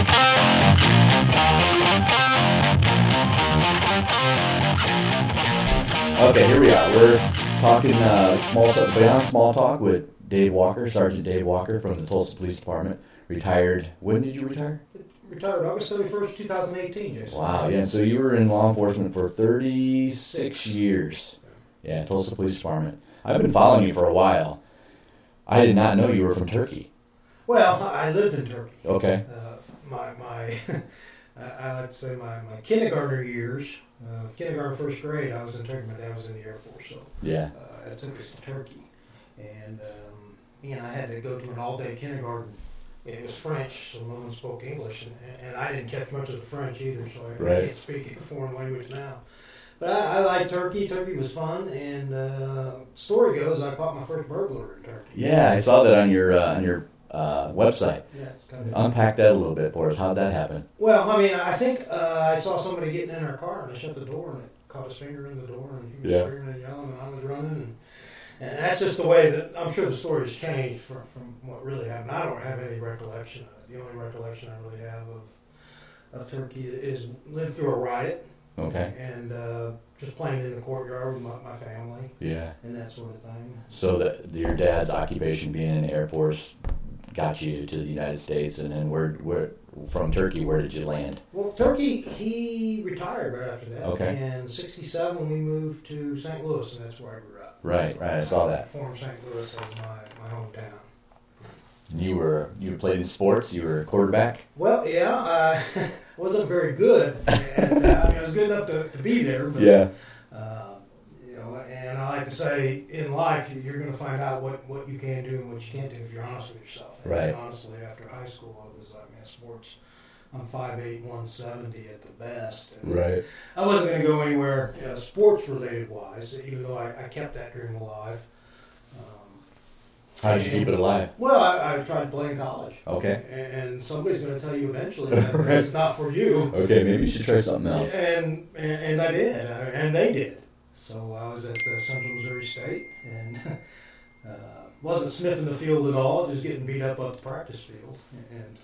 Okay, here we are. We're talking beyond small talk with Dave Walker, Sergeant Dave Walker from the Tulsa Police Department. Retired. When did you retire? Retired August 31st, 2018, Jason. Wow, yeah. So you were in law enforcement for 36 years. Yeah, Tulsa Police Department. I've been following you for a while. I did not know you were from Turkey. Well, I lived in Turkey. Okay. I like to say my kindergartner years, kindergarten, first grade, I was in Turkey. My dad was in the Air Force, so Yeah. I took us to Turkey. And, I had to go to an all-day kindergarten. It was French, so no one spoke English, and I didn't catch much of the French either, so I can't speak a foreign language now. But I liked Turkey. Turkey was fun, and story goes, I caught my first burglar in Turkey. Yeah, I saw that on your website. Yeah, it's kind of Unpack that a little bit for us. How'd that happen? Well, I think I saw somebody getting in our car, and I shut the door, and it caught his finger in the door, and he was screaming and yelling, and I was running, and that's just the way that I'm sure the story has changed from what really happened. I don't have any recollection of it. The only recollection I really have of Turkey is lived through a riot. Okay. And just playing in the courtyard with my family. Yeah. And that sort of thing. So your dad's occupation being in the Air Force got you to the United States, and then where from Turkey, where did you land? Well, Turkey, he retired right after that. Okay. And 1967, we moved to St. Louis, and that's where I grew up. Right, I saw that. Formed St. Louis as my hometown. You played in sports. You were a quarterback. Well, yeah, I wasn't very good. And, I was good enough to be there. But, Yeah. And I like to say, in life, you're going to find out what you can do and what you can't do if you're honest with yourself. And Right. honestly, after high school, I was sports. I'm 5'8", 170 at the best. And Right. I wasn't going to go anywhere sports related wise, even though I kept that dream alive. How'd you keep it alive? Well, I tried to play in college. Okay. And somebody's going to tell you eventually that it's not for you. Okay, maybe you should try something else. And I did, and they did. So I was at Central Missouri State, and wasn't sniffing the field at all, just getting beat up the practice field. And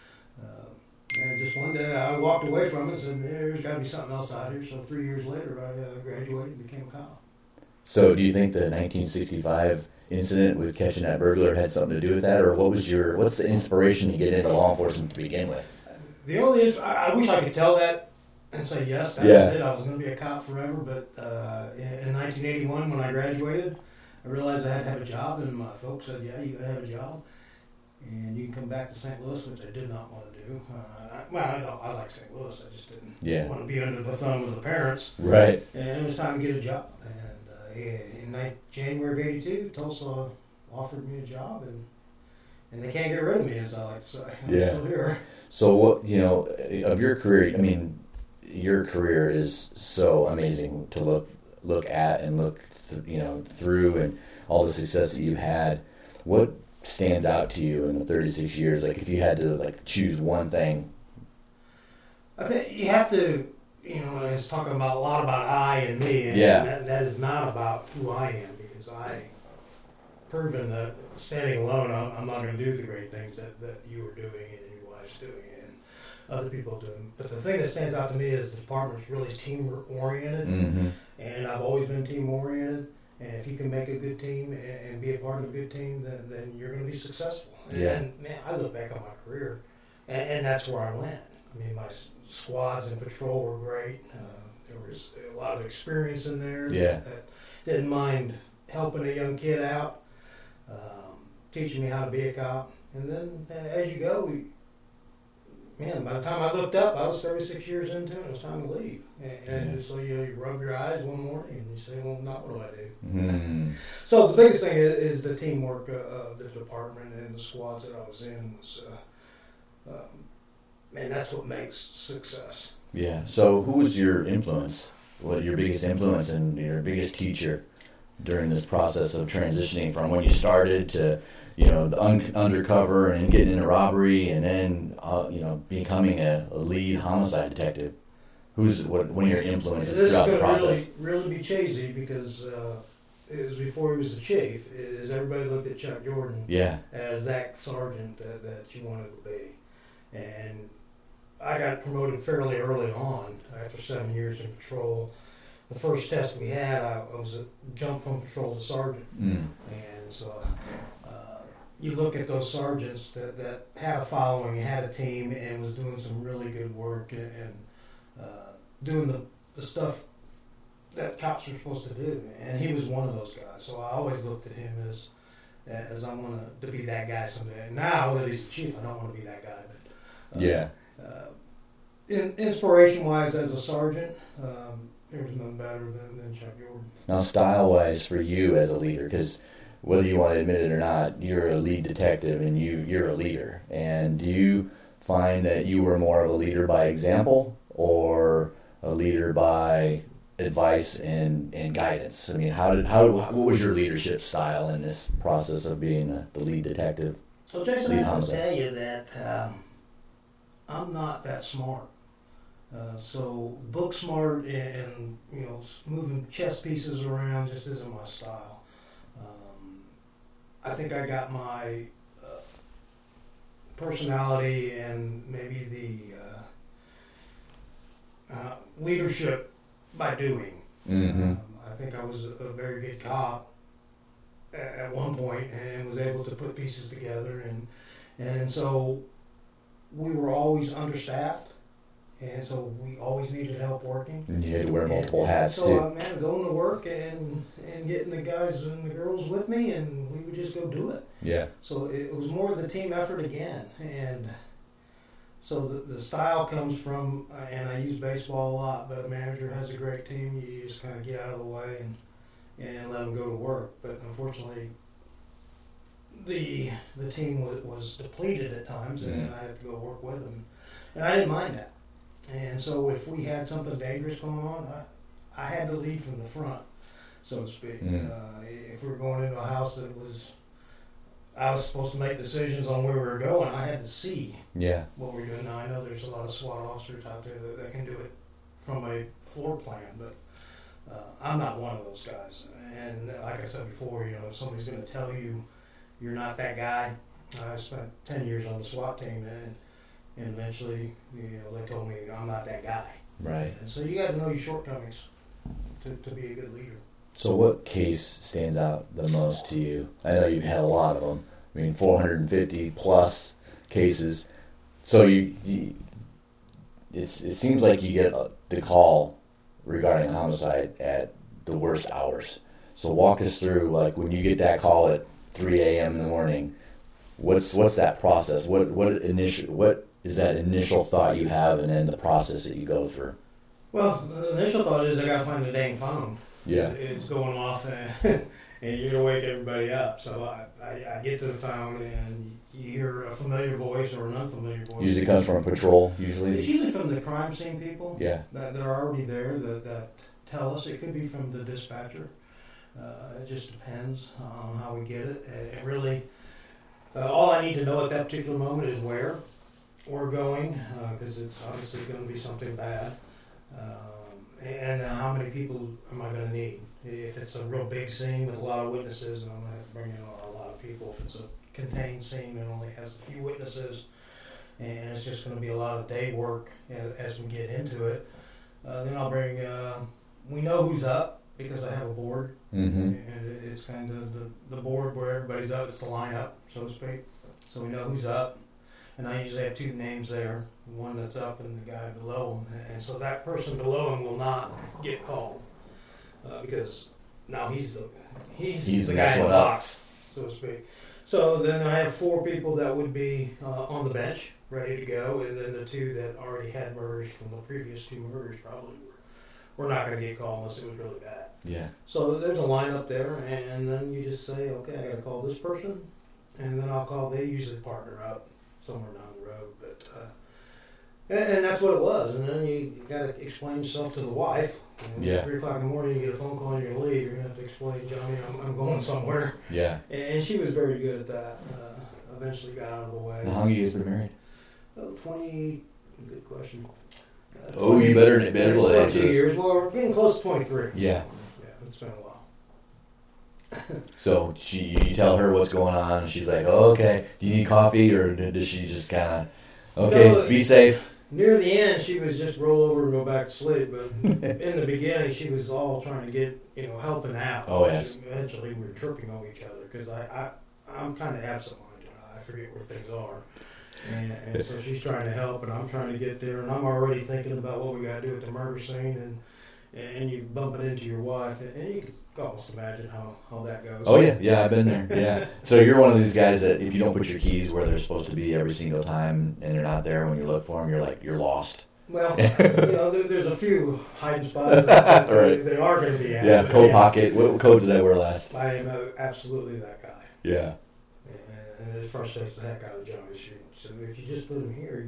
just one day I walked away from it and said, there's got to be something else out here. So 3 years later, I graduated and became a cop. So do you think the 1965 incident with catching that burglar had something to do with that, or what's the inspiration to get into law enforcement to begin with? The only I wish I could tell that and say yes, that was it. I was going to be a cop forever, but in 1981 when I graduated, I realized I had to have a job, and my folks said, yeah, you got to have a job, and you can come back to St. Louis, which I did not want to do. I like St. Louis, I just didn't want to be under the thumb of the parents. Right. And it was time to get a job, and in January of '82, Tulsa offered me a job, and they can't get rid of me, as I like to say. I'm still here. So what of your career? I mean, your career is so amazing to look at and look through, and all the success that you've had. What stands out to you in the 36 years? Like, if you had to choose one thing. I think you have to. It's talking a lot about I and me, and that is not about who I am, because I proven that standing alone, I'm not going to do the great things that you were doing and your wife's doing and other people are doing. But the thing that stands out to me is the department's really team-oriented, and I've always been team-oriented. And if you can make a good team and be a part of a good team, then you're going to be successful. And man, I look back on my career, and that's where I went. I mean, my squads in patrol were great. There was a lot of experience in there. That didn't mind helping a young kid out, teaching me how to be a cop. And then as you go, by the time I looked up, I was 36 years into it. It was time to leave. And so you rub your eyes one morning and you say, well, not what do I do? Mm-hmm. So the biggest thing is the teamwork of the department and the squads that I was in. That's what makes success. Yeah. So who was your influence? What your biggest influence and your biggest teacher during this process of transitioning from when you started to, the undercover and getting into robbery, and then, becoming a lead homicide detective? Who's one of your influences throughout the process? This is going to really be cheesy, because it was before he was the chief. Everybody looked at Chuck Jordan as that sergeant that you wanted to be. And I got promoted fairly early on after 7 years in patrol. The first test we had, I was jumped from patrol to sergeant. And so you look at those sergeants that had a following, had a team, and was doing some really good work and doing the stuff that cops are supposed to do. And he was one of those guys. So I always looked at him as I want to be that guy someday. Now that he's the chief, I don't want to be that guy. But inspiration-wise, as a sergeant, there was nothing better than Chuck Jordan. Now, style-wise for you as a leader, because whether you want to admit it or not, you're a lead detective and you're a leader. And do you find that you were more of a leader by example or a leader by advice and guidance? I mean, what was your leadership style in this process of being the lead detective? So, Jason, I have to tell you that I'm not that smart. So book smart and moving chess pieces around just isn't my style. I think I got my personality and maybe the leadership by doing. I think I was a very good cop at one point and was able to put pieces together, and so we were always understaffed. And so we always needed help working. And you had to wear multiple hats, so, too. So, going to work and getting the guys and the girls with me, and we would just go do it. Yeah. So it was more of the team effort again. And so the style comes from, and I use baseball a lot, but a manager has a great team. You just kind of get out of the way and let them go to work. But unfortunately, the team was depleted at times, and I had to go work with them. And I didn't mind that. And so if we had something dangerous going on, I had to lead from the front, so to speak. If we were going into a house I was supposed to make decisions on where we were going, I had to see what we were doing. Now, I know there's a lot of SWAT officers out there that can do it from a floor plan, but I'm not one of those guys. And like I said before, if somebody's going to tell you you're not that guy, I spent 10 years on the SWAT team, and eventually, they told me I'm not that guy. Right. And so you got to know your shortcomings to be a good leader. So what case stands out the most to you? I know you've had a lot of them. I mean, 450 plus cases. So it seems like you get the call regarding homicide at the worst hours. So walk us through, like, when you get that call at 3 a.m. in the morning, what's that process? What is that initial thought you have, and then the process that you go through? Well, the initial thought is I got to find the dang phone. Yeah. It's going off, and you're going to wake everybody up. So I get to the phone, and you hear a familiar voice or an unfamiliar voice. Usually comes from a patrol, usually? It's usually from the crime scene people. Yeah. That are already there that tell us. It could be from the dispatcher. It just depends on how we get it. It really, all I need to know at that particular moment is where we're going, because it's obviously going to be something bad, and how many people am I going to need? If it's a real big scene with a lot of witnesses, and I'm going to have to bring in a lot of people. If it's a contained scene that only has a few witnesses, and it's just going to be a lot of day work as we get into it, then I'll bring, we know who's up, because I have a board, and it's kind of the board where everybody's up. It's the lineup, so to speak. So we know who's up. And I usually have two names there, one that's up and the guy below him. And so that person below him will not get called because now he's the guy in the box, so to speak. So then I have 4 people that would be on the bench, ready to go, and then the 2 that already had murders from the previous 2 murders probably were not going to get called unless it was really bad. Yeah. So there's a lineup there, and then you just say, okay, I got to call this person, and then I'll call. They usually partner up somewhere down the road, but and that's what it was. And then you got to explain yourself to the wife. At 3 o'clock in the morning, you get a phone call and you're going to leave. You're going to have to explain, Johnny, I'm going somewhere. Yeah. And she was very good at that. Eventually got out of the way. How long have you guys been married? 20. Good question. You better be able to answer 2 years. Well, we're getting close to 23. Yeah. Yeah, it's been a while. So you tell her what's going on, and she's like, "Oh, okay. Do you need coffee?" Or does she just kind of, "Okay, be safe"? Near the end, she was just roll over and go back to sleep. But in the beginning, she was all trying to get, helping out. Oh, yes. Eventually, we were tripping on each other because I'm kind of absent-minded. I forget where things are. And so she's trying to help, and I'm trying to get there. And I'm already thinking about what we got to do at the murder scene. And you bump it into your wife. And you can almost imagine how that goes. Oh, yeah. Yeah, I've been there. Yeah. So you're one of these guys that if you don't put your keys where they're supposed to be every single time and they're not there when you look for them, you're lost. Well, there's a few hiding spots that right. they are going to be at. Yeah, coat pocket. What coat did I wear last? I am absolutely that guy. Yeah. And it frustrates the heck out of Johnny. So if you just put them here,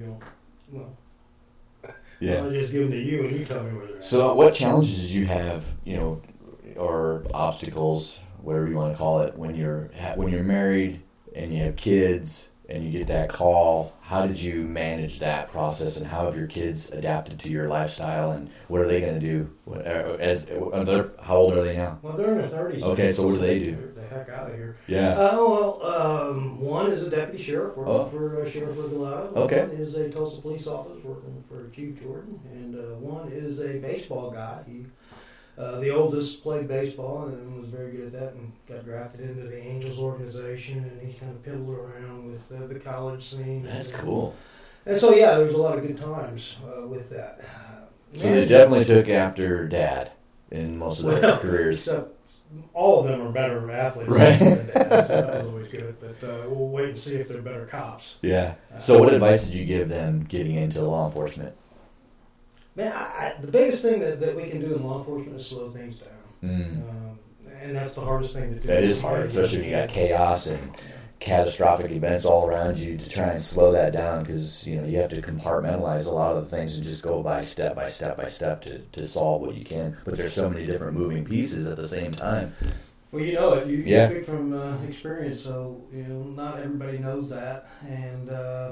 I'll just give them to you and you tell me where they're at. So what challenges did you have, or obstacles, whatever you want to call it, when you're married and you have kids and you get that call? How did you manage that process, and how have your kids adapted to your lifestyle, and what are they going to do? How old are they now? Well, they're in their 30s. Okay, so what do they do? Get the heck out of here. Yeah. One is a deputy sheriff working for Sheriff Regalado. Okay. One is a Tulsa police officer working for Chief Jordan, and one is a baseball guy. The oldest played baseball and was very good at that and got drafted into the Angels organization, and he's kind of piddled around with the college scene. That's cool. And so, yeah, there was a lot of good times with that. So they definitely took after Dad in most of their careers. Except all of them are better athletes right. than Dad, so that was always good. But we'll wait and see if they're better cops. Yeah. So what advice did you give them getting into law enforcement? Man, the biggest thing that we can do in law enforcement is slow things down. And that's the hardest thing to do. That is hard, especially when you got chaos and catastrophic events all around you, to try and slow that down, because you have to compartmentalize a lot of the things and just go by step to solve what you can. But there's so many different moving pieces at the same time. Well, you know it. You speak from experience, so not everybody knows that. And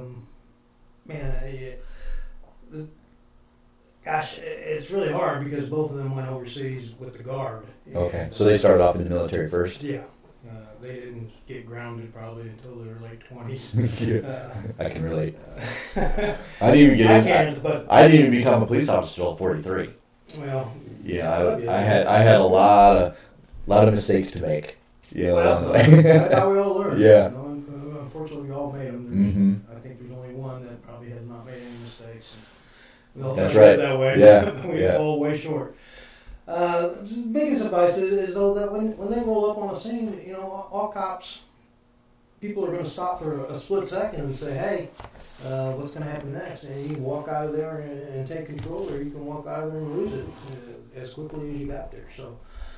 gosh, it's really hard because both of them went overseas with the Guard. Okay, so they started off in the military first? Yeah. They didn't get grounded probably until their late 20s. I can relate. I didn't even become a police officer until 43. Well, I had a lot of mistakes to make. Along the way. That's how we all learn. Yeah. Unfortunately, we all made them. Mm-hmm. I think there's only one that probably has not made any mistakes. We all That's right. That way. Yeah. We fall way short. The biggest advice is though that when they roll up on a scene, all cops, people are going to stop for a split second and say, "Hey, what's going to happen next?" And you can walk out of there and take control, or you can walk out of there and lose it as quickly as you got there. So,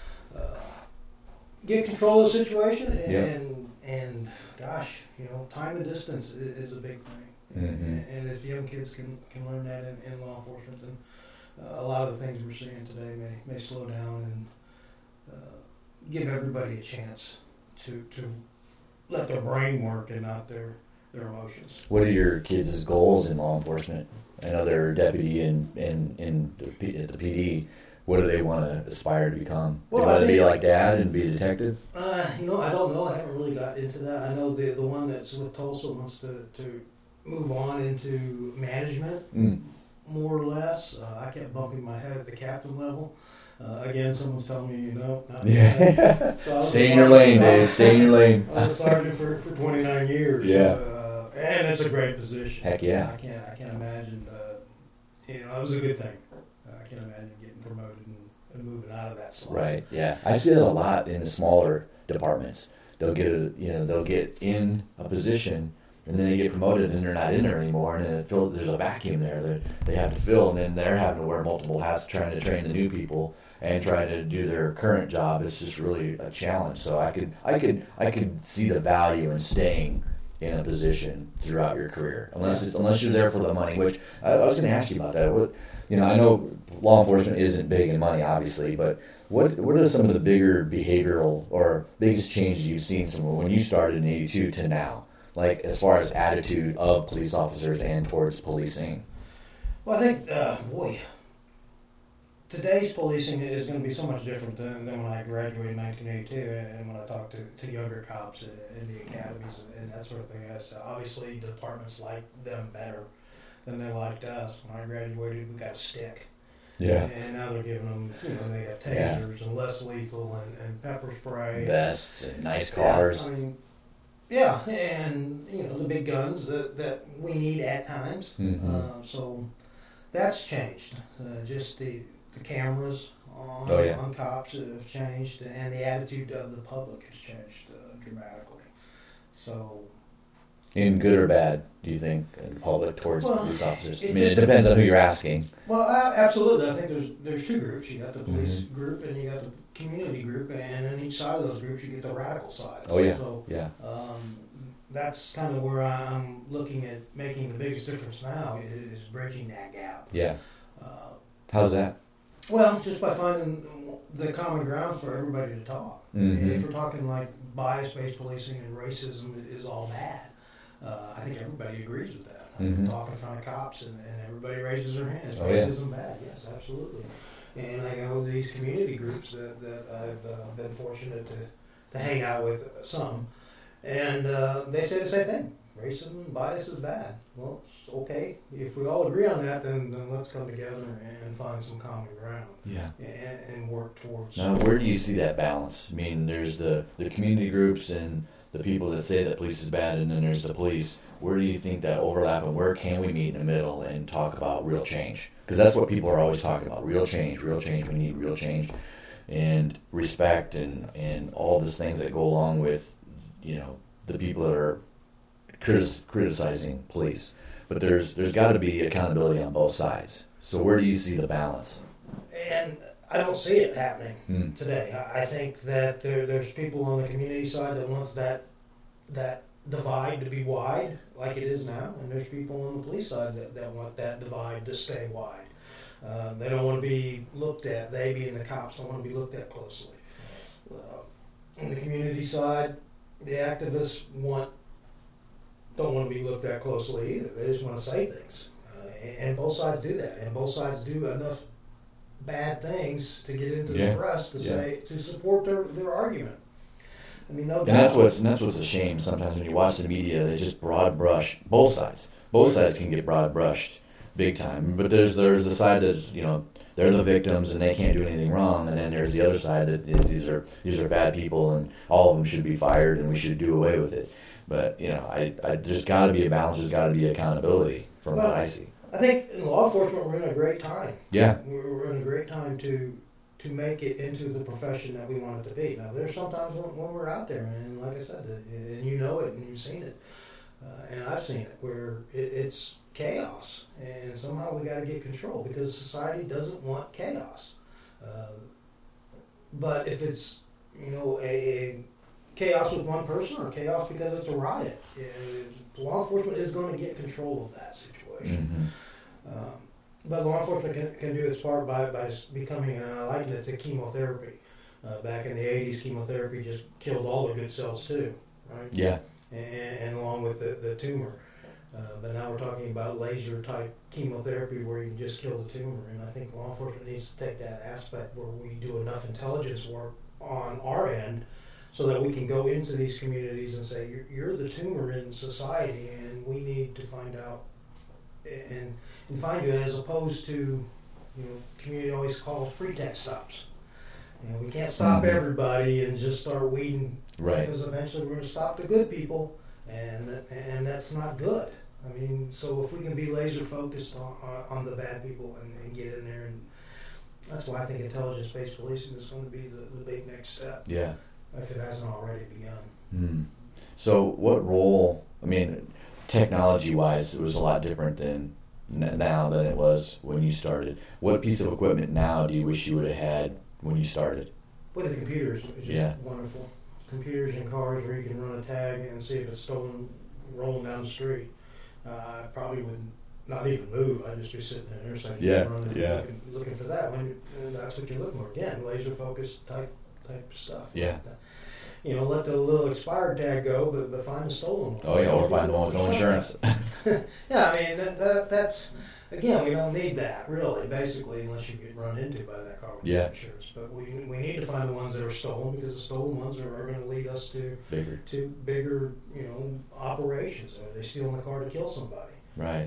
get control of the situation, and gosh, time and distance is a big thing. Mm-hmm. And if young kids can learn that in law enforcement, then a lot of the things we're seeing today may slow down and give everybody a chance to let their brain work and not their emotions. What are your kids' goals in law enforcement? I know they're a deputy at the PD. What do they want to aspire to become? They want to be like Dad and be a detective? I don't know. I haven't really got into that. I know the one that's with Tulsa wants to move on into management, more or less. I kept bumping my head at the captain level. Again, someone's telling me, not so stay in your lane, Dave. Stay in your lane. I was a sergeant for 29 years. Yeah. And it's a great position. Heck yeah. I can't imagine. It was a good thing. I can't imagine getting promoted and moving out of that slot. Right. Yeah. I see it a lot in the smaller departments. They'll get in a position, and then they get promoted, and they're not in there anymore, and then there's a vacuum there that they have to fill, and then they're having to wear multiple hats trying to train the new people and trying to do their current job. It's just really a challenge. So I could see the value in staying in a position throughout your career, unless you're there for the money. Which I was going to ask you about that. I know law enforcement isn't big in money, obviously, but what are some of the bigger behavioral or biggest changes you've seen from when you started in '82 to now? Like as far as attitude of police officers and towards policing? Well, I think, today's policing is going to be so much different than when I graduated in 1982 and when I talked to younger cops in the academies and that sort of thing. Obviously, departments like them better than they liked us. When I graduated, we got a stick. Yeah. And now they're giving them, they got tasers and less lethal and pepper spray. Vests and nice cars. Yeah, and, the big guns that we need at times. Mm-hmm. So that's changed. Just the cameras on cops have changed, and the attitude of the public has changed dramatically. So, in good or bad, do you think, in the public towards police officers? It depends on who you're asking. Well, absolutely. I think there's two groups. You got the police group and you got the community group, and on each side of those groups you get the radical side. Oh yeah. So, yeah. That's kind of where I'm looking at making the biggest difference now is bridging that gap. Yeah. How's that? Well, just by finding the common ground for everybody to talk. Mm-hmm. If we're talking like bias-based policing and racism is all bad, I think everybody agrees with that. Mm-hmm. Talk in front of cops and everybody raises their hands. Oh, Racism bad? Yes, absolutely. And I go to these community groups that I've been fortunate to hang out with some, and they say the same thing. Racism and bias is bad. Well, it's okay. If we all agree on that, then let's come together and find some common ground. Yeah. And work towards. Now, where do you see that balance? I mean, there's the community groups and the people that say that police is bad, and then there's the police. Where do you think that overlap, and where can we meet in the middle and talk about real change? Because that's what people are always talking about, real change, real change. We need real change and respect and all these things that go along with, the people that are criticizing police. But there's got to be accountability on both sides. So where do you see the balance? And I don't see it happening today. I think that there's people on the community side that wants that divide to be wide, like it is now, and there's people on the police side that want that divide to stay wide. They don't want to be looked at. They, being the cops, don't want to be looked at closely. On the community side, the activists don't want to be looked at closely either. They just want to say things, and both sides do that, and both sides do enough bad things to get into the press to support their argument. I mean, no doubt. And that's what's a shame. Sometimes when you watch the media, they just broad brush both sides. Both sides can get broad brushed big time. But there's the side that's they're the victims and they can't do anything wrong, and then there's the other side that these are bad people and all of them should be fired and we should do away with it. But there's got to be a balance. There's got to be accountability from what I see. I think in law enforcement we're in a great time. Yeah, we're in a great time to make it into the profession that we want it to be. Now, there's sometimes when we're out there, and like I said, and you know it, and you've seen it, and I've seen it, where it's chaos, and somehow we got to get control because society doesn't want chaos. But if it's a chaos with one person or chaos because it's a riot, law enforcement is going to get control of that situation. Mm-hmm. But law enforcement can do its part by becoming, I liken it to chemotherapy. Back in the 80s, chemotherapy just killed all the good cells too, right? Yeah. And along with the tumor. But now we're talking about laser-type chemotherapy where you can just kill the tumor. And I think law enforcement needs to take that aspect where we do enough intelligence work on our end so that we can go into these communities and say, you're the tumor in society, and we need to find out and find you, as opposed to, community always calls pretext stops. We can't stop everybody and just start weeding, right? Because eventually we're going to stop the good people, and that's not good. I mean, so if we can be laser focused on the bad people and get in there, and that's why I think intelligence-based policing is going to be the big next step. Yeah. If it hasn't already begun. Mm. So what role? I mean, technology-wise, it was a lot different now than it was when you started. What piece of equipment now do you wish you would have had when you started? Well, the computers is just wonderful. Computers in cars where you can run a tag and see if it's stolen rolling down the street. I probably would not even move. I'd just be sitting in there running, looking for that. And that's what you're looking for. Again, laser-focused type stuff. Yeah. Let the little expired tag go, but find the stolen one. Oh yeah, or find the one with no insurance. Yeah, I mean that's again, we don't need that really, basically, unless you get run into by that car with no insurance. But we need to find the ones that are stolen, because the stolen ones are going to lead us to bigger operations. Are they stealing the car to kill somebody? Right.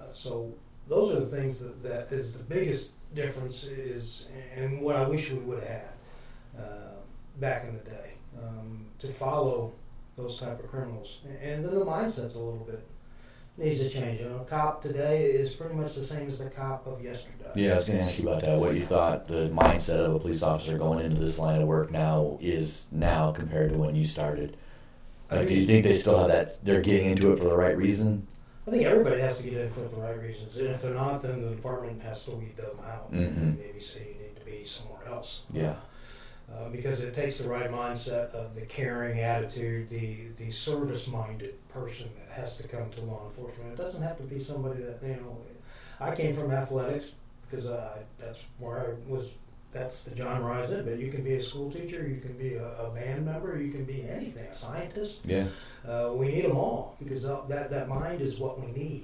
So those are the things that is the biggest difference and what I wish we would have had back in the day, to follow those type of criminals. And then the mindset's a little bit needs to change. A cop today is pretty much the same as the cop of yesterday. Yeah, I was going to ask you about that. What you thought the mindset of a police officer going into this line of work now is now compared to when you started. Do you think they still have that? They're getting into it for the right reason? I think everybody has to get in for the right reasons. And if they're not, then the department has to weed them out. Mm-hmm. And maybe say you need to be somewhere else. Yeah. Because it takes the right mindset of the caring attitude, the service-minded person that has to come to law enforcement. It doesn't have to be somebody that, I came from athletics because that's where I was. That's the genre I was in. But you can be a school teacher, you can be a band member, you can be anything, a scientist. Yeah. We need them all because that mind is what we need.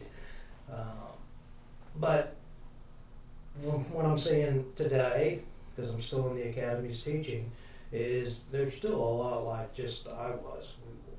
But what I'm saying today, because I'm still in the academies teaching, is there's still a lot like just I was.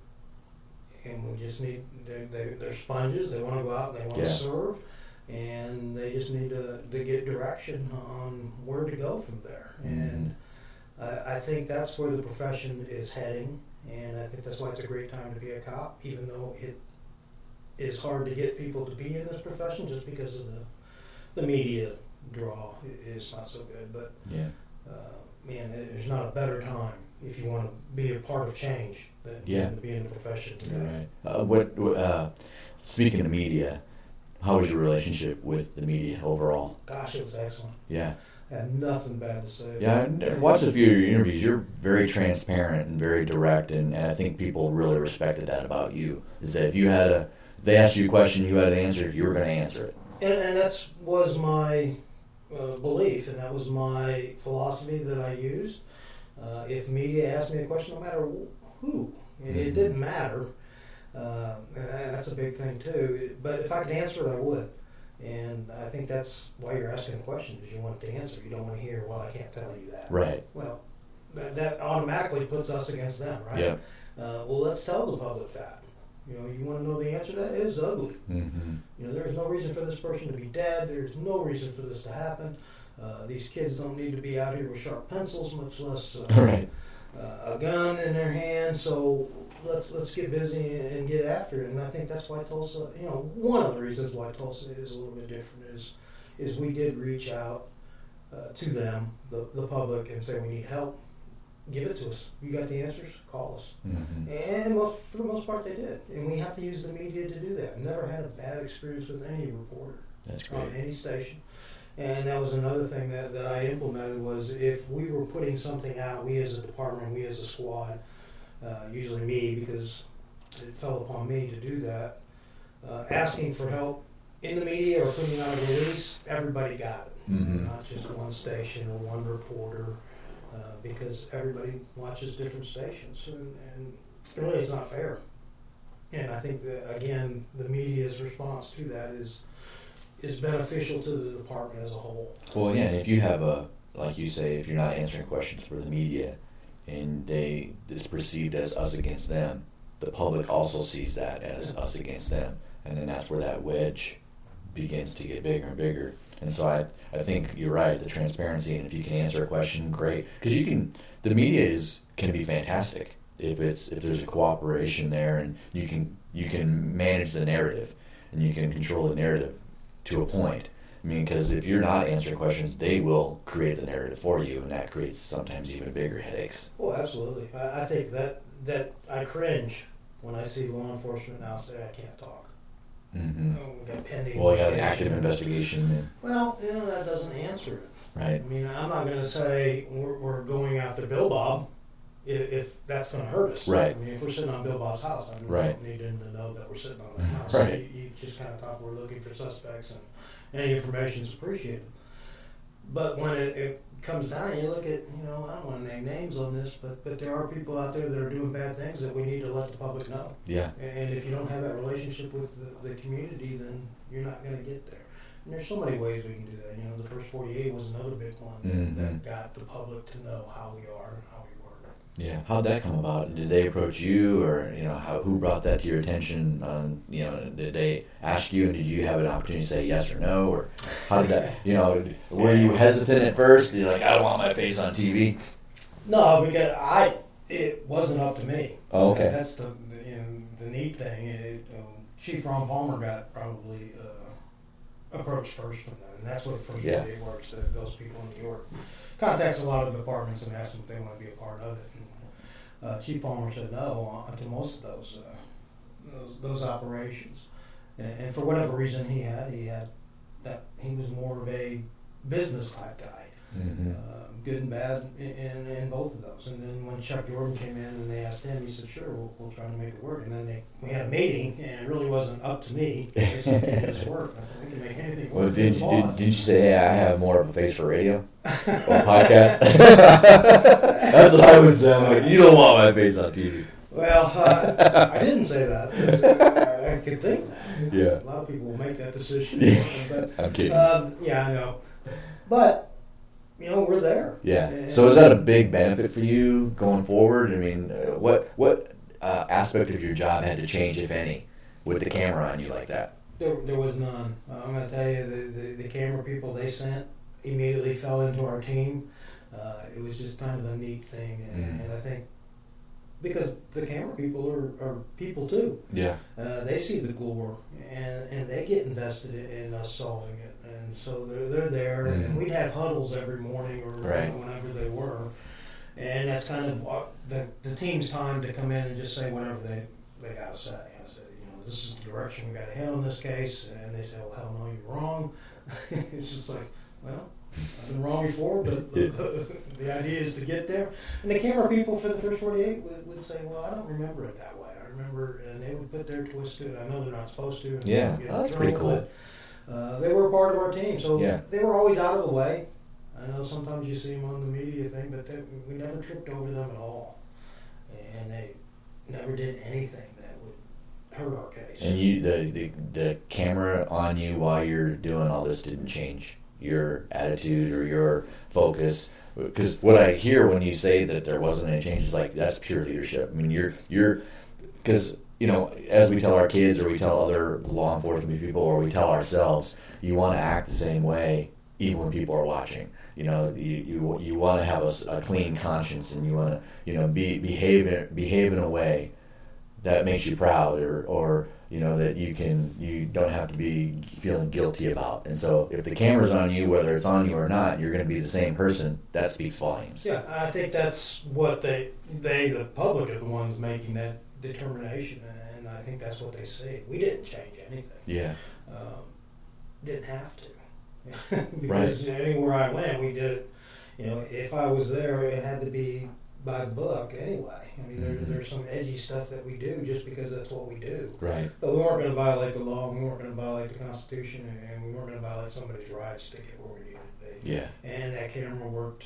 And we just need, they're sponges, they want to go out, they want to serve, and they just need to get direction on where to go from there. Mm-hmm. And I think that's where the profession is heading, and I think that's why it's a great time to be a cop, even though it is hard to get people to be in this profession just because of the media draw is not so good. But man, there's not a better time if you want to be a part of change than to be in the profession today. Right. Speaking of media, how was your relationship with the media overall? Gosh, it was excellent. Yeah. I had nothing bad to say. Yeah, I watched a few of your interviews. You're very transparent and very direct, and I think people really respected that about you. Is that if they asked you a question, you had an answer, you were going to answer it. And that was my belief, and that was my philosophy that I used. If media asked me a question, no matter who, it didn't matter. And that's a big thing too. But if I could answer it, I would. And I think that's why you're asking a question, because you want the answer. You don't want to hear, well, I can't tell you that. Right. Well, that automatically puts us against them, right? Yeah. Well, let's tell the public that. You want to know the answer to that? It is ugly. Mm-hmm. There's no reason for this person to be dead. There's no reason for this to happen. These kids don't need to be out here with sharp pencils, much less a gun in their hand. So let's get busy and get after it. And I think that's why Tulsa, one of the reasons why Tulsa is a little bit different is we did reach out to them, the public, and say we need help. Give it to us. You got the answers? Call us. Mm-hmm. And for the most part, they did. And we have to use the media to do that. Never had a bad experience with any reporter. That's great. On any station. And that was another thing that I implemented was if we were putting something out, we as a department, we as a squad, usually me because it fell upon me to do that, asking for help in the media or putting out a release, everybody got it. Mm-hmm. Not just one station or one reporter. Because everybody watches different stations, and really it's not fair. And I think that, again, the media's response to that is beneficial to the department as a whole. Well, yeah, and if you have like you say, if you're not answering questions for the media, and it's perceived as us against them, the public also sees that as us against them, and then that's where that wedge begins to get bigger and bigger. And so I think you're right, the transparency, and if you can answer a question, great. Because the media can be fantastic if there's a cooperation there, and you can manage the narrative, and you can control the narrative to a point. I mean, because if you're not answering questions, they will create the narrative for you, and that creates sometimes even bigger headaches. Oh, absolutely. I think that I cringe when I see law enforcement now say I can't talk. Mm-hmm. We got pending. Well, you got an active investigation. Well, that doesn't answer it. Right. I mean, I'm not going to say we're going after Bill Bob if that's going to hurt us. Right. I mean, if we're sitting on Bill Bob's house, we don't need him to know that we're sitting on that house. Right. You just kind of talk, we're looking for suspects, and any information is appreciated. But when it comes down, you look at, I don't want to name names on this, but there are people out there that are doing bad things that we need to let the public know. Yeah. And if you don't have that relationship with the community, then you're not going to get there. And there's so many ways we can do that. The first 48 was another big one that got the public to know how we are and how we work. Yeah. How'd that come about? Did they approach you, or who brought that to your attention? Did they ask you, and did you have an opportunity to say yes or no, or how did that? Were you hesitant at first? You're like, I don't want my face on TV. No, because it wasn't up to me. Oh, okay. That's the neat thing. Chief Ron Palmer got probably approached first from them, and that's what the first way works. That those people in New York contacts a lot of departments and asks them if they want to be a part of it. And, Chief Palmer said no to most of those operations, and for whatever reason he had that he was more of a business type guy. Mm-hmm. Good and bad in both of those. And then when Chuck Jordan came in and they asked him, he said, sure, we'll try to make it work. And then we had a meeting, and it really wasn't up to me. They said, this work. I said, we can make anything work. Well, did you say, hey, I have more of a face for radio or podcast? That's what I would say. I'm like, you don't want my face on TV. Well, I didn't say that. I could think that. Yeah. A lot of people will make that decision. But, I'm kidding. Yeah, I know. But we're there. Yeah. And so is that a big benefit for you going forward? I mean, what aspect of your job had to change, if any, with the camera on you like that? There was none. I'm going to tell you, the camera people they sent immediately fell into our team. It was just kind of a neat thing. And I think because the camera people are people too. Yeah. They see the glory, and they get invested in us solving it. And so they're there, and we'd have huddles every morning or whenever they were. And that's kind of the team's time to come in and just say whatever they got to say. I said, this is the direction we got to head on this case. And they said, well, hell no, you're wrong. It's just like, well, I've been wrong before, but the idea is to get there. And the camera people for the first 48 would say, well, I don't remember it that way. I remember, and they would put their twist to it. I know they're not supposed to. Yeah, that's pretty cool. They were a part of our team, so yeah. They were always out of the way. I know sometimes you see them on the media thing, but we never tripped over them at all. And they never did anything that would hurt our case. And the camera on you while you're doing all this didn't change your attitude or your focus? Because what I hear when you say that there wasn't any change is like, that's pure leadership. I mean, you're because as we tell our kids or we tell other law enforcement people or we tell ourselves, you want to act the same way even when people are watching. You want to have a clean conscience, and you want to behave in a way that makes you proud, or that you don't have to be feeling guilty about. And so if the camera's on you, whether it's on you or not, you're going to be the same person. That speaks volumes. Yeah, I think that's what the public are the ones making that determination, and I think that's what they see. We didn't change anything. Yeah. Didn't have to. Because anywhere I went, we did it. If I was there, it had to be by the book anyway. I mean, there's some edgy stuff that we do just because that's what we do. Right. But we weren't going to violate the law. We weren't going to violate the Constitution, and we weren't going to violate somebody's rights to get where we needed to be. Yeah. And that camera worked.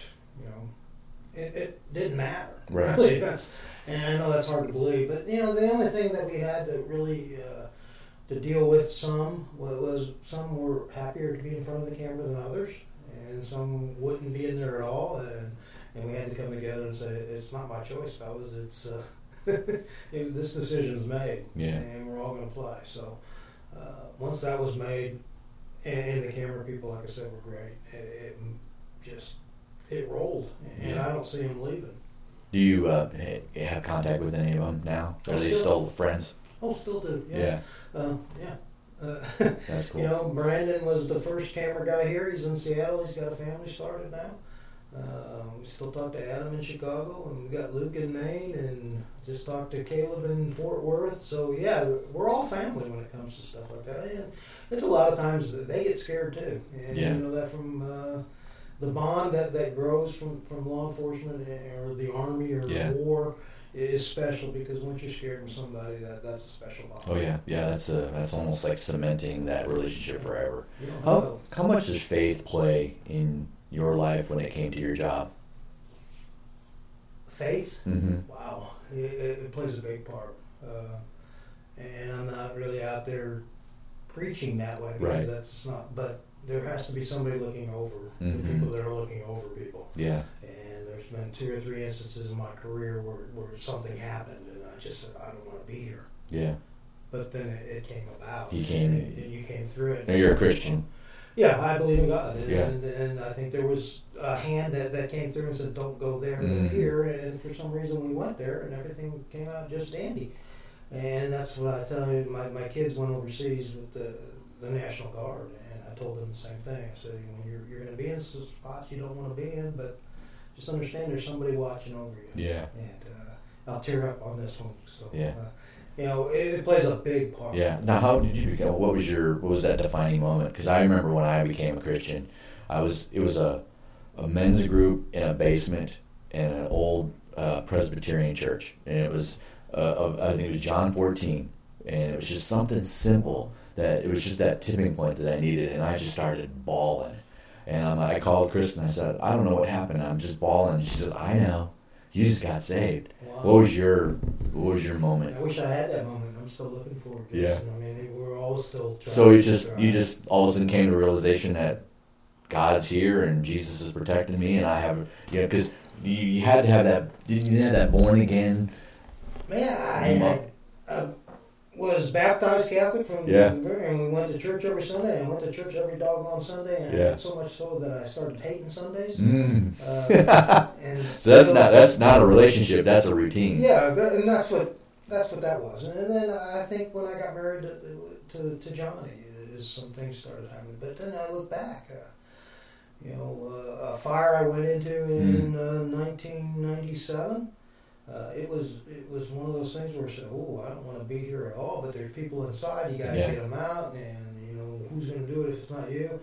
It didn't matter. Right. Really. And I know that's hard to believe, but the only thing that we had to really to deal with was some were happier to be in front of the camera than others, and some wouldn't be in there at all, and we had to come together and say, it's not my choice, fellas. It's this decision's made, and we're all going to play. So once that was made, and the camera people, like I said, were great. It rolled, and I don't see them leaving. Do you have contact with any of them now? Are they still friends? Oh, still do. Yeah. That's cool. Brandon was the first camera guy here. He's in Seattle. He's got a family started now. We still talk to Adam in Chicago, and we got Luke in Maine, and just talked to Caleb in Fort Worth. So yeah, we're all family when it comes to stuff like that. And it's a lot of times that they get scared too, and you know that from the bond that grows from law enforcement or the Army or the war is special, because once you're scared of somebody, that's a special bond. Oh yeah, that's almost like cementing that relationship forever. How much does faith play in your life when it came to your job? Faith? Mm-hmm. Wow, it plays a big part. And I'm not really out there preaching that way, because that's not. But there has to be somebody looking over the people that are looking over people. Yeah. And there's been 2 or 3 instances in my career where something happened, and I just said, I don't want to be here. Yeah. But then it came about. He came. And you came through it. Now you're a Christian. Yeah, I believe in God. Yeah. And I think there was a hand that came through and said, don't go there or here. And for some reason we went there, and everything came out just dandy. And that's what I tell you. My kids went overseas with the National Guard, and I told them the same thing. I said, you're going to be in some spots you don't want to be in, but just understand there's somebody watching over you. Yeah. And I'll tear up on this one. So, yeah. It plays a big part. Yeah. Now, how did you become? What was that defining moment? Because I remember when I became a Christian, it was a men's group in a basement in an old Presbyterian church, and it was I think it was John 14, and it was just something simple that it was just that tipping point that I needed, and I just started bawling. And I called Kristen. I said, I don't know what happened. I'm just bawling. And she said, I know. You just got saved. Wow. What was your moment? I wish I had that moment. I'm still looking forward to it. Yeah. I mean, we're all still trying. So you just all of a sudden came to a realization that God's here and Jesus is protecting me, and I have, because you had to have that. Didn't you have that born again? Man, I was baptized Catholic from and we went to church every Sunday, and went to church every doggone Sunday, and so much so that I started hating Sundays. And so that's not a relationship, that's a routine. Yeah, and that's what that was. And then I think when I got married to Johnny, some things started happening. But then I look back, a fire I went into in 1997. It was one of those things where I said, I don't want to be here at all, but there's people inside, you got to get them out, and who's going to do it if it's not you?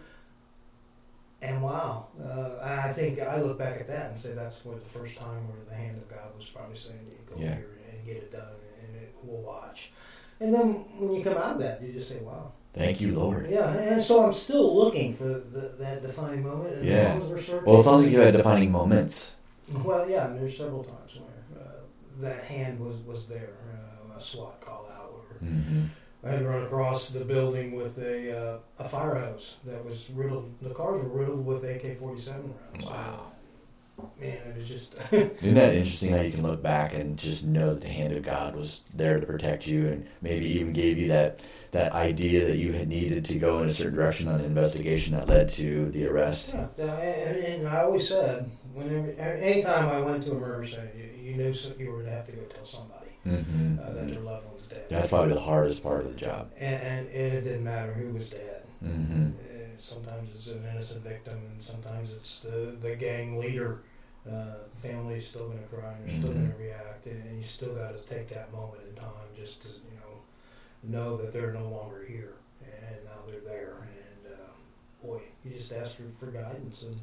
And wow, I think I look back at that and say that's the first time where the hand of God was probably saying, go here and get it done, and we'll watch. And then when you come out of that, you just say, wow. Thank you, Lord. Yeah, and so I'm still looking for that defining moment. And as long as we're searching, well, it sounds like you had defining moments. Well, yeah, and there's several times where that hand was there. A SWAT call out where I had run across the building with a fire hose that was riddled. The cars were riddled with AK-47 rounds. Wow. Man, it was just... Isn't that interesting how you can look back and just know that the hand of God was there to protect you, and maybe even gave you that idea that you had needed to go in a certain direction on the investigation that led to the arrest? Yeah, and I always said, anytime I went to a murder scene, you knew you were going to have to go tell somebody that their loved one's dead. That's probably the hardest part of the job. And it didn't matter who was dead. Sometimes it's an innocent victim, and sometimes it's the gang leader. The family's still going to cry, and they're still going to react, and you still got to take that moment in time just to know that they're no longer here, and now they're there. And boy, you just ask for guidance, and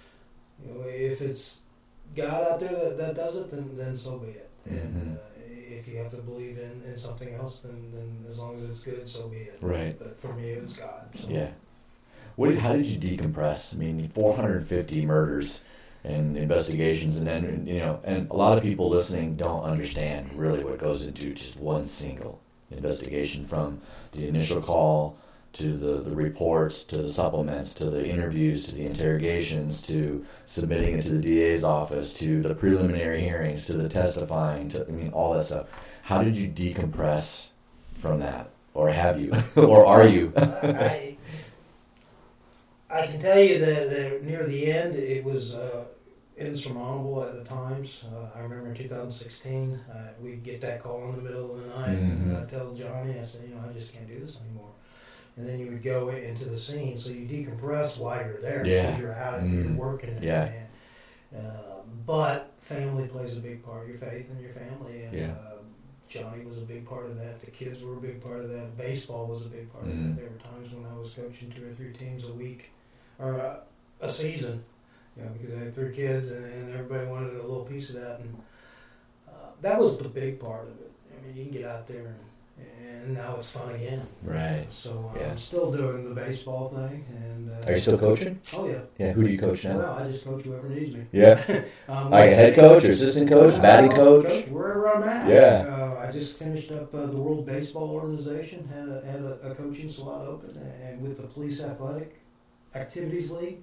if it's God out there that does it, then so be it. And if you have to believe in something else, then as long as it's good, so be it. Right. But for me, it's God. So. Yeah. How did you decompress? I mean, 450 murders and investigations, and then and a lot of people listening don't understand really what goes into just one single investigation, from the initial call to the reports, to the supplements, to the interviews, to the interrogations, to submitting it to the DA's office, to the preliminary hearings, to the testifying, all that stuff. How did you decompress from that? Or have you? Or are you? I can tell you that near the end, it was insurmountable at the times. I remember in 2016, we'd get that call in the middle of the night, and I'd tell Johnny, I said, I just can't do this anymore. And then you would go into the scene, so you decompress while you're there, because you're out and you're working. But family plays a big part, your faith and your family. And Johnny was a big part of that. The kids were a big part of that. Baseball was a big part of that. There were times when I was coaching 2 or 3 teams a week, or a season, because I had 3 kids, and everybody wanted a little piece of that. And that was the big part of it. I mean, you can get out there and now it's fun again. Right. So I'm still doing the baseball thing. And are you still coaching? Oh, yeah. Yeah, who do you coach now? Well, I just coach whoever needs me. Yeah. Like a head coach or assistant coach, batting coach? Wherever I'm at. Yeah. I just finished up the World Baseball Organization, had a coaching slot open, and with the Police Athletic Activities League,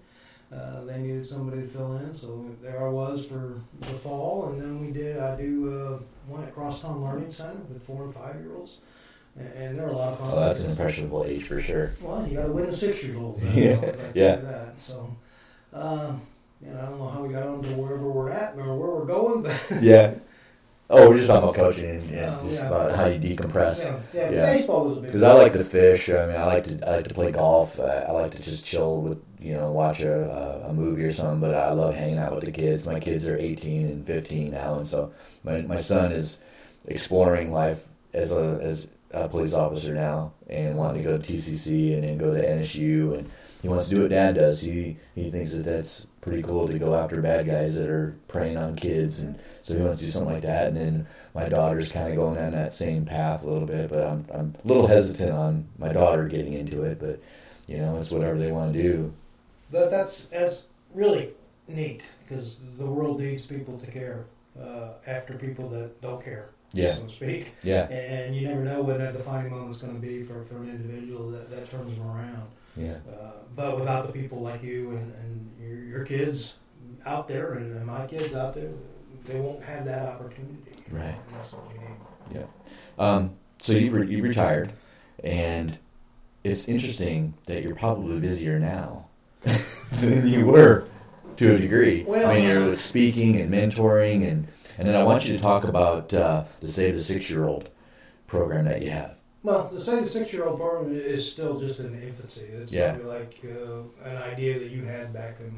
They needed somebody to fill in, so there I was for the fall, and then I do one at Crosstown Learning Center with 4 and 5 year-olds, and they're a lot of fun. Oh, that's an impressionable age for sure. Well, you got to win the 6-year-olds. Yeah. That. So, I don't know how we got on to wherever we're at or where we're going, but yeah. Oh, we're just talking about coaching and just about how you decompress. Yeah. Baseball was a big. Because I like to fish. I mean, I like to play golf. I like to just chill with watch a movie or something. But I love hanging out with the kids. My kids are 18 and 15 now, and so my son is exploring life as a police officer now and wanting to go to TCC and then go to NSU, and he wants to do what Dad does. He thinks that's pretty cool to go after bad guys that are preying on kids, and so he wants to do something like that. And then my daughter's kind of going on that same path a little bit, but I'm a little hesitant on my daughter getting into it. But it's whatever they want to do. But that's really neat because the world needs people to care after people that don't care. Yeah. So to speak. Yeah. And you never know when that defining moment's going to be for an individual that turns them around. Yeah. But without the people like you and your kids out there and my kids out there, they won't have that opportunity. Right. And that's what we need. Yeah. So you retired, and it's interesting that you're probably busier now than you were to a degree. Well, I mean, you're speaking and mentoring, and then I want you to talk about the Save the 6-Year-Old program that you have. Well, the Save the 6-Year-Old program is still just in infancy. It's probably like an idea that you had back in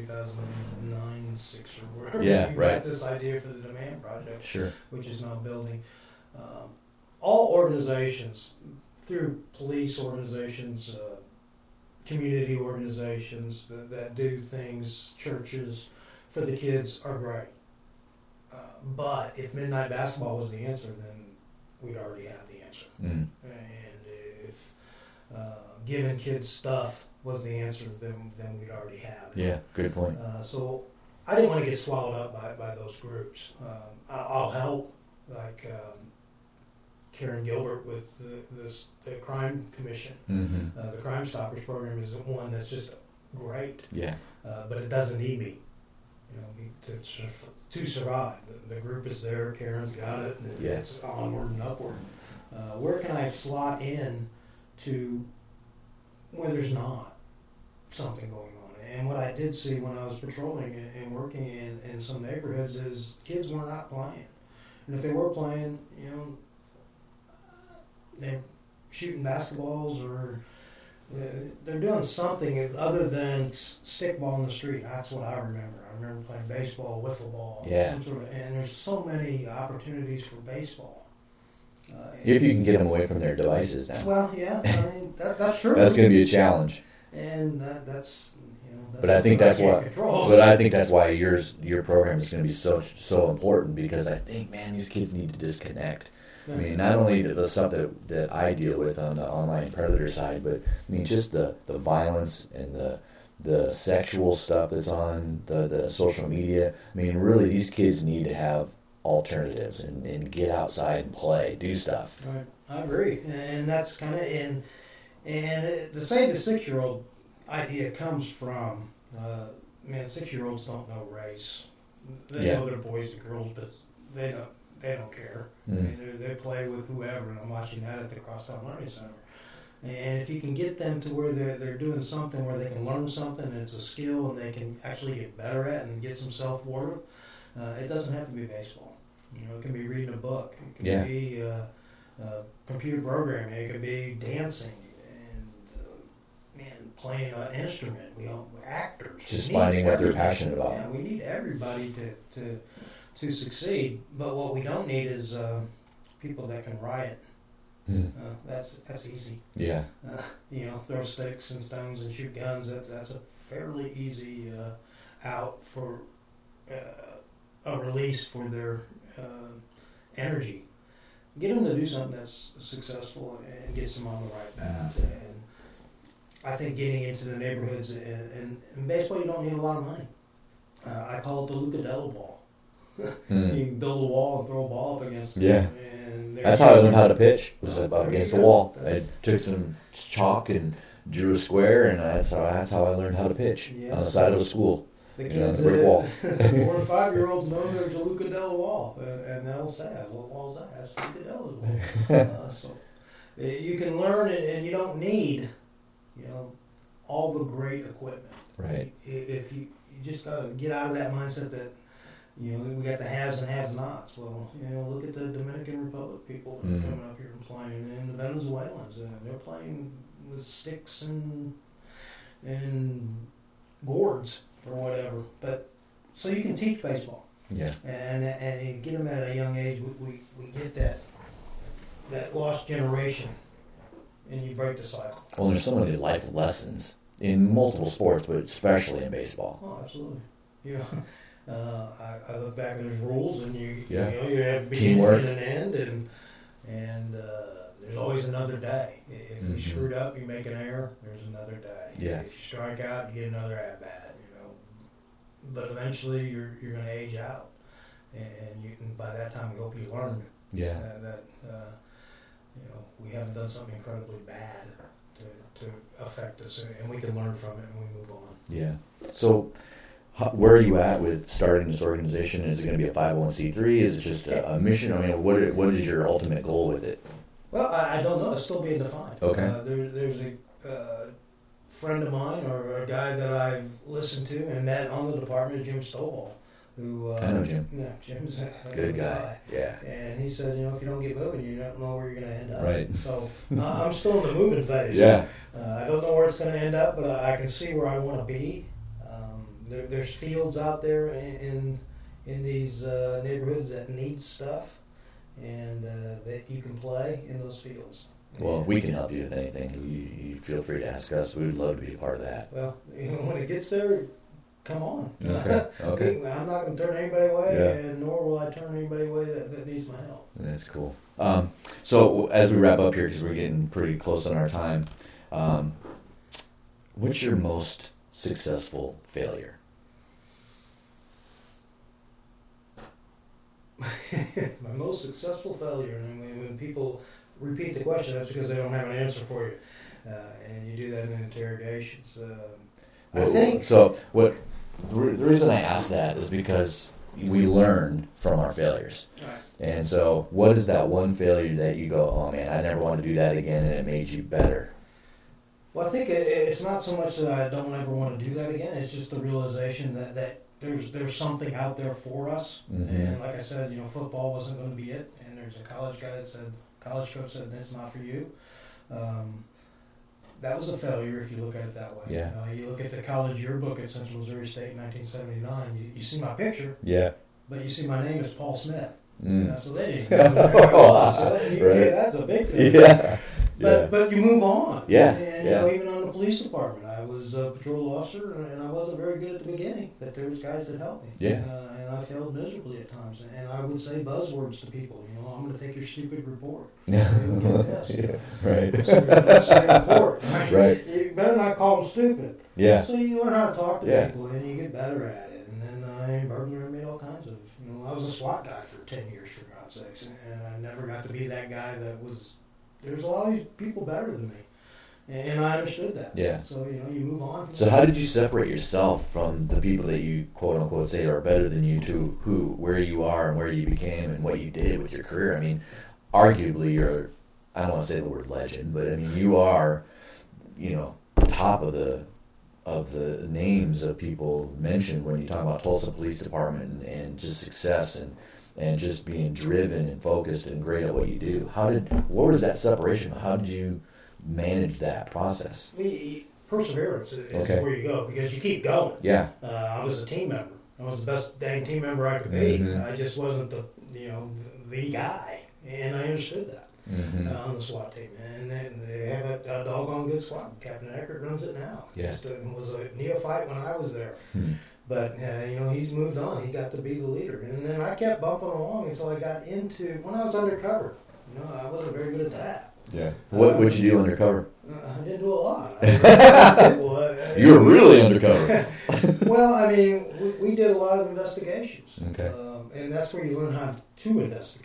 2009, 6 or whatever. Yeah, you right. got this idea for the Demand Project, Sure. which is now building. All organizations, through police organizations, community organizations that do things, churches, for the kids are great. But if midnight basketball was the answer, then we'd already have the answer. Mm. And if giving kids stuff was the answer, then we'd already have it. Yeah, good point. So I didn't want to get swallowed up by those groups. I'll help, like Karen Gilbert with the Crime Commission. Mm-hmm. The Crime Stoppers program is one that's just great. Yeah. But it doesn't need me, to survive. The group is there. Karen's got it. And it's onward and upward. Where can I slot in to where there's not something going on? And what I did see when I was patrolling and working in some neighborhoods is kids were not playing. And if they were playing, they're shooting basketballs or they're doing something other than stickball in the street. That's what I remember. I remember playing baseball, wiffle ball, and there's so many opportunities for baseball. If you can get them away from their devices now. Well, yeah, I mean that's true. That's going to be a challenge. And that's but I think that's why. Control. But I think that's why your program is going to be so important, because I think, man, these kids need to disconnect. I mean, not only the stuff that I deal with on the online predator side, but I mean just the violence and the sexual stuff that's on the social media. I mean, really, these kids need to have alternatives and get outside and play, do stuff. Right, I agree, and that's kind of and the Save the 6-Year-Old idea comes from 6-year-olds don't know race. They know they're boys and girls, but they don't care. They play with whoever, and I'm watching that at the Crosstown Learning Center. And if you can get them to where they're doing something where they can learn something and it's a skill and they can actually get better at and get some self-worth, it doesn't have to be baseball. It can be reading a book. It can be computer programming. It can be dancing and playing an instrument. Actors. Just finding what they're passionate about. Yeah, we need everybody to succeed, but what we don't need is people that can riot. That's easy. Yeah. Throw sticks and stones and shoot guns. That's a fairly easy out for a release for their energy. Get them to do something that's successful and gets them on the right path. And I think getting into the neighborhoods and in baseball, you don't need a lot of money. I call it the Luca Della ball. You can build a wall and throw a ball up against it. Yeah. That's how I learned how to pitch, was against the wall. I took some chalk and drew a square, and that's how I learned how to pitch on the side of a school. The kids, brick wall. 4 and 5-year-olds know there's a Luca Della wall, and they'll say, "What wall's that?" That's Luca Della's wall. So you can learn it, and you don't need, all the great equipment. Right. If you just gotta get out of that mindset that, we got the haves and have-nots. Well, look at the Dominican Republic people that are coming up here and playing, and the Venezuelans, they're playing with sticks and gourds or whatever. But so you can teach baseball. Yeah. And you get them at a young age. We get that lost generation, and you break the cycle. Well, there's so many life lessons in multiple sports, but especially in baseball. Oh, absolutely. I look back at those rules, and you have teamwork and an end, and there's always another day. If you screwed up, you make an error. There's another day. Yeah. If you strike out, you get another at bat. But eventually, you're going to age out, and by that time, we hope you learned. Yeah. That we haven't done something incredibly bad to affect us, and we can learn from it, and we move on. Yeah. So, where are you at with starting this organization? Is it going to be a 501c3? Is it just a mission? I mean, what is your ultimate goal with it? Well, I don't know. It's still being defined. Okay. There's a friend of mine, or a guy that I've listened to and met on the department, Jim Stovall, who I know Jim. Yeah, Jim's a good guy. Yeah. And he said, if you don't get moving, you don't know where you're going to end up. Right. So I'm still in the moving phase. Yeah. I don't know where it's going to end up, but I can see where I want to be. There's fields out there in these neighborhoods that need stuff, and that you can play in those fields. Well, if we can help you with anything, you feel free to ask us. We would love to be a part of that. Well, when it gets there, come on. Okay. I'm not going to turn anybody away, and nor will I turn anybody away that needs my help. That's cool. So as we wrap up here, because we're getting pretty close on our time, what's your most successful failure? My most successful failure, and when people repeat the question, that's because they don't have an answer for you, and you do that in interrogations. I think so. What the reason I ask that is because we learn from our failures, right. And so what is that one failure that you go, oh man, I never want to do that again, and it made you better? Well, I think it's not so much that I don't ever want to do that again. It's just the realization that there's something out there for us. Mm-hmm. And like I said, football wasn't going to be it. And there's a college coach said, that's not for you. That was a failure if you look at it that way. Yeah. You look at the college yearbook at Central Missouri State in 1979, you see my picture. Yeah. But you see my name is Paul Smith. So they didn't that's a big failure. Yeah. But you move on. Yeah. And even on the police department, I was a patrol officer, and I wasn't very good at the beginning, but there was guys that helped me. Yeah. And I failed miserably at times. And I would say buzzwords to people, I'm going to take your stupid report. Yeah. Yeah. Right. Report. Right. You better not call them stupid. Yeah. So you learn how to talk to people, and you get better at it. And then in burglary, I made all kinds of, I was a SWAT guy for 10 years, for God's sakes, and I never got to be that guy that was. There's a lot of these people better than me, and I understood that. Yeah. So you move on. So how did you separate yourself from the people that you quote unquote say are better than you to where you are and where you became and what you did with your career? I mean, arguably you're, I don't want to say the word legend, but I mean you are, top of the names of people mentioned when you talk about Tulsa Police Department and just success and just being driven and focused and great at what you do. What was that separation? How did you manage that process? Perseverance is where you go, because you keep going. Yeah. I was a team member. I was the best dang team member I could be. Mm-hmm. I just wasn't the guy, and I understood that. Mm-hmm. On the SWAT team, and they have a doggone good SWAT. Captain Eckert runs it now. Yeah. Just was a neophyte when I was there. Hmm. But, he's moved on. He got to be the leader. And then I kept bumping along until I got when I was undercover. I wasn't very good at that. Yeah. What would you do undercover? I didn't do a lot. You were really undercover. Well, we did a lot of investigations. Okay. And that's where you learn how to investigate.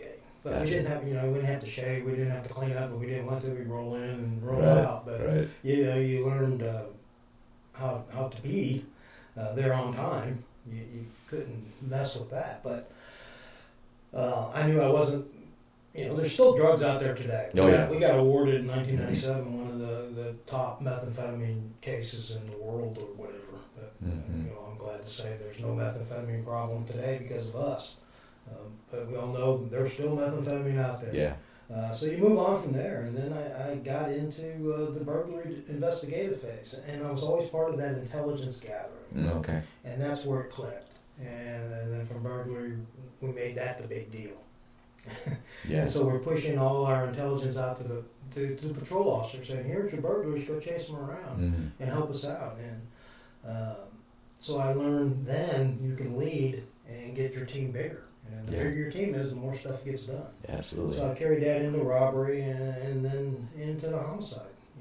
But gotcha. we didn't have, we didn't have to shave, we didn't have to clean up, but we didn't want to. We roll in and roll out. But you learned how to be there on time. You couldn't mess with that. But I knew I wasn't. There's still drugs out there today. We got awarded in 1997 one of the top methamphetamine cases in the world or whatever. But, I'm glad to say there's no methamphetamine problem today because of us. But we all know there's still methamphetamine out there. Yeah. So you move on from there, and then I got into the burglary investigative phase, and I was always part of that intelligence gathering. Okay. And that's where it clicked. And then from burglary, we made that the big deal. Yeah. And so we're pushing all our intelligence out to the patrol officers, saying, "Here's your burglars, go chase them around and help us out." And so I learned then you can lead and get your team bigger. And the bigger your team is, the more stuff gets done. Absolutely. So I carried that into robbery and then into the homicide.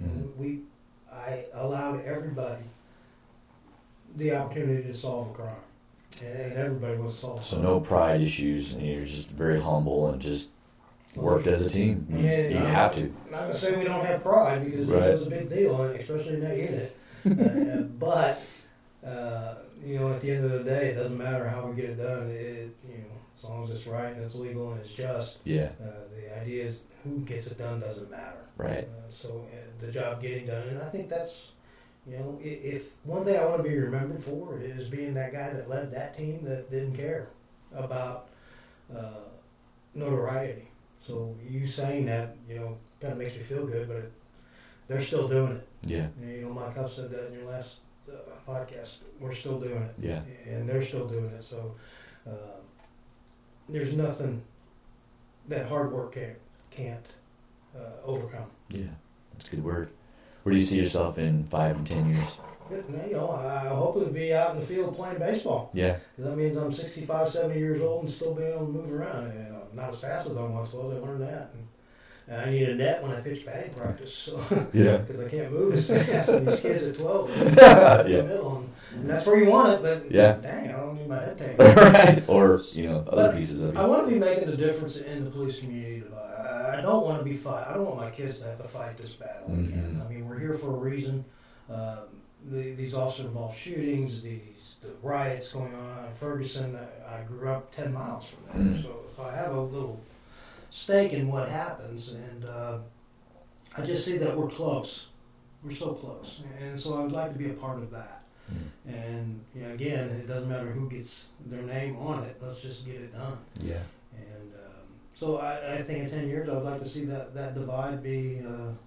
I allowed everybody the opportunity to solve a crime. And everybody was solved. So no pride issues, and you're just very humble and just worked as a team. You have to. I'm not going to say we don't have pride because it was a big deal, especially in that unit. But at the end of the day, it doesn't matter how we get it done. As long as it's right and it's legal and it's just. Yeah. The idea is who gets it done doesn't matter. Right. So the job getting done, and I think that's. If one thing I want to be remembered for is being that guy that led that team that didn't care about notoriety. So you saying that, kind of makes me feel good, but they're still doing it. Yeah. Mike Huff said that in your last podcast. We're still doing it. Yeah. And they're still doing it. So there's nothing that hard work can't overcome. Yeah. That's a good word. Where do you see yourself in 5 and 10 years? I hope to be out in the field playing baseball. Yeah. Because that means I'm 65, 70 years old and still being able to move around. Not as fast as I once was. I learned that. And I need a net when I pitch batting practice. So yeah. Because I can't move as fast. And these kids at 12 in the middle. And that's where you want it. But dang, I don't need my head taken. Right. Or, other pieces of it. I want to be making a difference in the police community. I don't want to be fight. I don't want my kids to have to fight this battle again. I mean, we're here for a reason. These officer-involved shootings, the riots going on in Ferguson. I grew up 10 miles from there, so I have a little stake in what happens, and I just see that we're close. We're so close, and so I'd like to be a part of that. And again, it doesn't matter who gets their name on it. Let's just get it done. Yeah. And so I think in 10 years, I'd like to see that divide be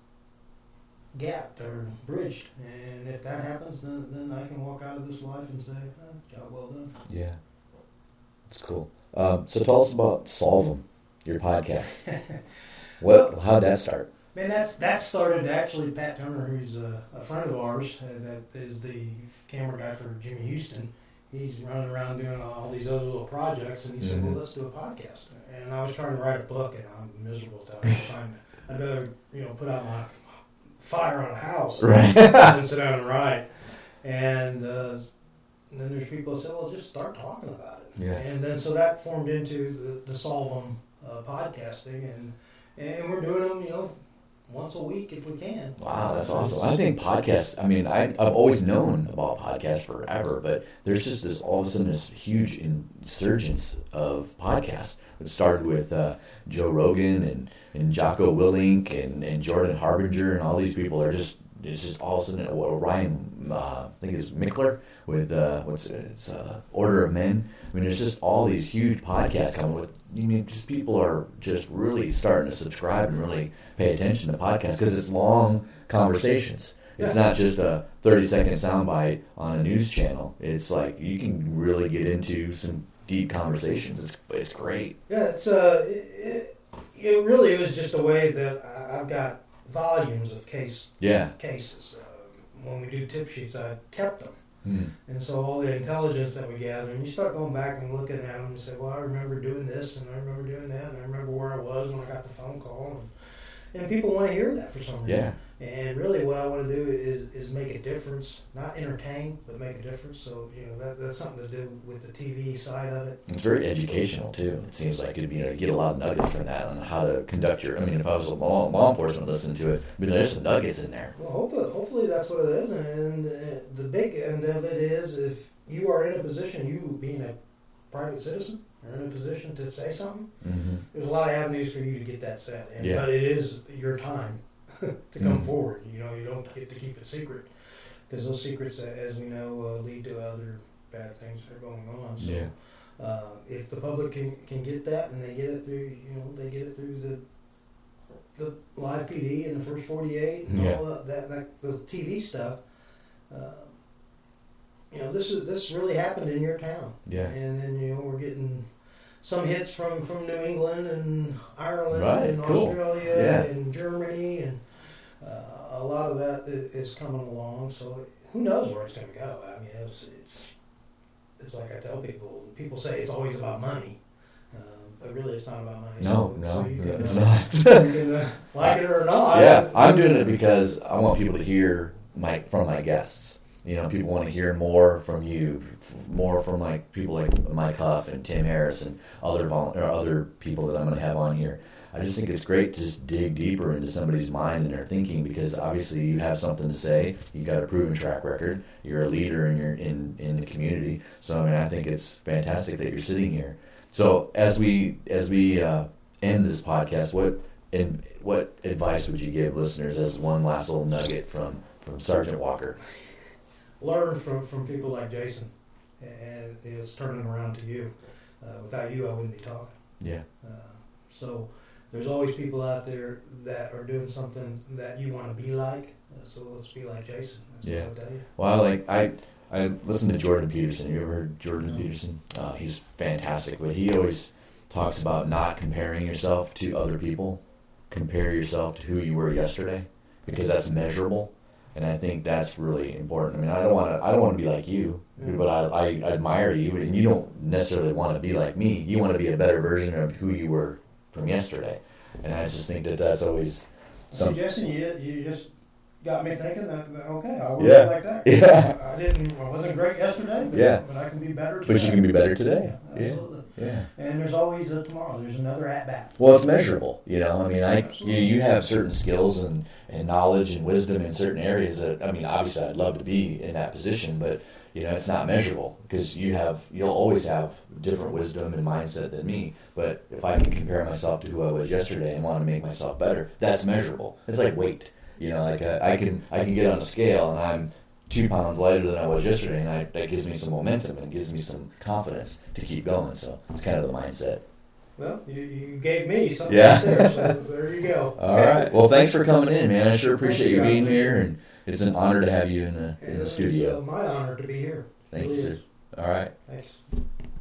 gapped or bridged. And if that happens, then I can walk out of this life and say, job well done. Yeah. That's cool. So tell us about Solve 'Em, your podcast. How'd that start? Man, that started actually Pat Turner, who's a friend of ours, that is the camera guy for Jimmy Houston. He's running around doing all these other little projects, and he said, well, let's do a podcast. And I was trying to write a book, and I'm miserable till I find it. I'd rather, put out my fire on a house than sit down and write. And then there's people that say, well, just start talking about it. Yeah. And then so that formed into the Solve 'Em podcasting, and we're doing them, once a week if we can. Wow, that's awesome. I think podcasts, I've always known about podcasts forever, but there's just this, all of a sudden, this huge insurgence of podcasts. It started with Joe Rogan and Jocko Willink and Jordan Harbinger, and all these people are just, it's just all of a sudden, Ryan, I think it's Mickler with, Order of Men. There's just all these huge podcasts coming with, just people are just really starting to subscribe and really pay attention to podcasts because it's long conversations. It's not just a 30-second soundbite on a news channel. It's like you can really get into some deep conversations. It's great. Yeah, it really was just a way that I've got volumes of cases. When we do tip sheets, I kept them. And so all the intelligence that we gather, and you start going back and looking at them and say, well, I remember doing this, and I remember doing that, and I remember where I was when I got the phone call. And people want to hear that for some reason. Yeah. And really, what I want to do is make a difference, not entertain, but make a difference. So, that's something to do with the TV side of it. It's very educational too. It seems like it'd be, you get a lot of nuggets from that on how to conduct your. I mean, if I was a law enforcement listening to it, there's some nuggets in there. Well, hopefully that's what it is. And the big end of it is, if you are in a position, you being a private citizen, are in a position to say something. Mm-hmm. There's a lot of avenues for you to get that said, yeah. But it is your time to come forward. You don't get to keep it secret, because those secrets, as we know, lead to other bad things that are going on. So, yeah. If the public can get that, and they get it through, they get it through the live PD and the first 48 and all that the TV stuff. This really happened in your town. Yeah. And then we're getting some hits from New England and Ireland and cool. Australia and Germany, and a lot of that is coming along. So who knows where it's going to go? I mean, it's like I tell people. People say it's always about money, but really it's not about money. No, it's not. You can like it or not. Yeah, I'm doing it because I want people to hear from my guests. People want to hear more from you, more from people like Mike Huff and Tim Harris and other people that I'm going to have on here. I just think it's great to just dig deeper into somebody's mind and their thinking, because obviously you have something to say. You got a proven track record. You're a leader in the community. So I think it's fantastic that you're sitting here. So as we end this podcast, what advice would you give listeners as one last little nugget from Sergeant Walker? Learn from people like Jason, and it's turning around to you. Without you, I wouldn't be talking. Yeah. So there's always people out there that are doing something that you want to be like. So let's be like Jason. That's what I'll tell you. Well, I listen to Jordan Peterson. You ever heard Jordan Peterson? He's fantastic, but he always talks about not comparing yourself to other people. Compare yourself to who you were yesterday, because that's measurable. And I think that's really important. I mean, I don't want to be like you, but I admire you, and you don't necessarily want to be like me. You want to be a better version of who you were from yesterday. And I just think that's always something. Jason, you just got me thinking that, okay, I'll work like that. Yeah. I wasn't great yesterday, but I can be better today. But you can be better today. Yeah, absolutely. Yeah. And there's always a tomorrow. There's another at-bat. Well, it's measurable. You have certain skills and knowledge and wisdom in certain areas that, obviously I'd love to be in that position, but, it's not measurable, because you'll always have different wisdom and mindset than me. But if I can compare myself to who I was yesterday and want to make myself better, that's measurable. It's like weight. I can get on a scale and I'm 2 pounds lighter than I was yesterday, and that gives me some momentum and gives me some confidence to keep going. So it's kind of the mindset. Well, you gave me something there, so there you go. All right. Well, thanks for coming in, man. I sure appreciate you being here, and it's an honor to have you in the studio. It's my honor to be here. Thank you, sir. All right. Thanks.